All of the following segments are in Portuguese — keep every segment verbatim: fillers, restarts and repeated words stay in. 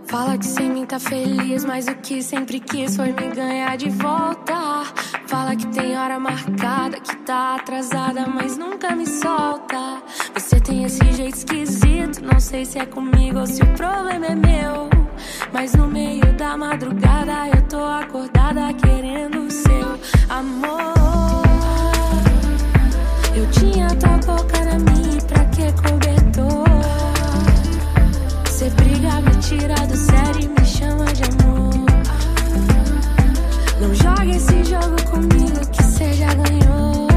Fala que sem mim tá feliz, mas o que sempre quis foi me ganhar de volta. Fala que tem hora marcada, que tá atrasada, mas nunca me solta. Você tem esse jeito esquisito, não sei se é comigo ou se o problema é meu. Mas no meio da madrugada eu tô acordada querendo o seu amor. Eu tinha tua boca na minha, pra que cobertor? Cê briga, me tira do sério e me chama de amor. Não joga esse jogo comigo que cê já ganhou.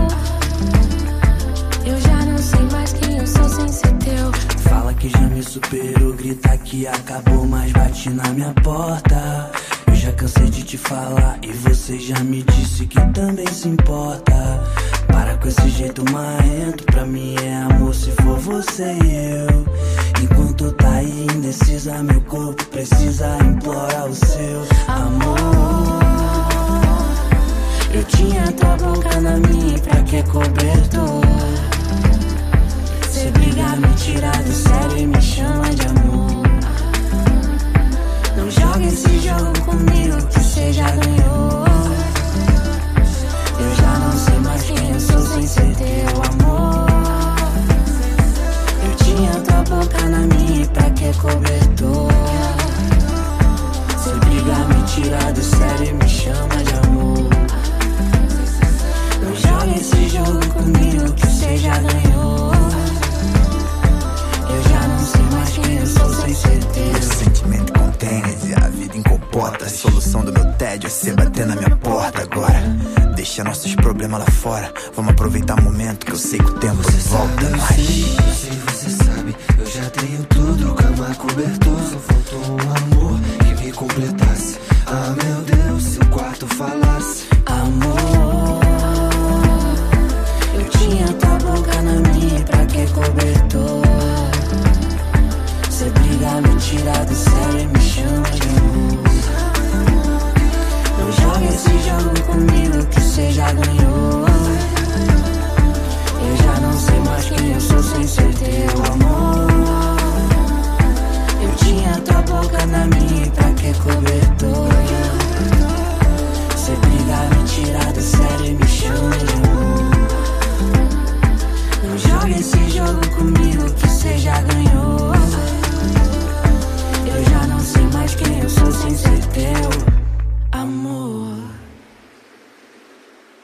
Eu já não sei mais quem eu sou sem ser teu. Fala que já me superou, grita que acabou, mas bate na minha porta. Eu já cansei de te falar e você já me disse que também se importa. Para com esse jeito marrento, pra mim é amor se for você e eu. Enquanto tá aí indecisa, meu corpo precisa implorar o seu amor. Eu tinha tua boca na minha, pra que cobertor? Cê briga, me tira do sério e me chama de amor. Não joga esse jogo comigo que cê já ganhou. Eu já não sei mais quem eu sou sem ser teu amor. Eu tinha tua boca na minha, pra que cobertor? Cê briga, me tira do sério e me chama de amor. Não joga esse jogo comigo que cê já ganhou. Eu já não sei mais quem eu sou sem ser teu. Meu sentimento contém e a vida encopota. A solução do meu tédio é cê bater na minha porta agora. Deixa nossos problemas lá fora. Vamos aproveitar o momento que eu sei que o tempo você volta sabe, mais. Eu sei, eu sei, você sabe. Eu já tenho tudo, cama, cobertor. Só faltou um amor que me completasse. Ah, meu Deus, se o quarto falasse amor. Eu tinha tua boca na minha, pra que cobertor?